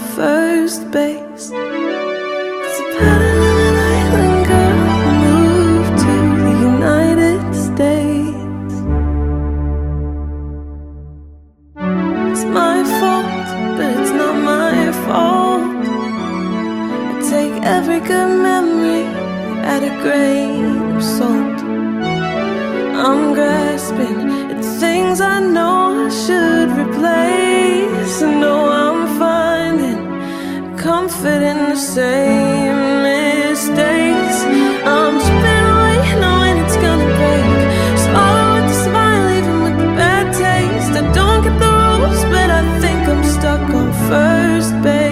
first base. It's a pattern of an island girl moved to the United States. It's my fault, but it's not my fault. I take every good memory, add a grain of salt. I'm grasping at things I know I should replace. I know I'm finding comfort in the same mistakes. I'm chipping away, knowing it's gonna break. Swallow with the smile, even with the bad taste. I don't get the rules, but I think I'm stuck on first base.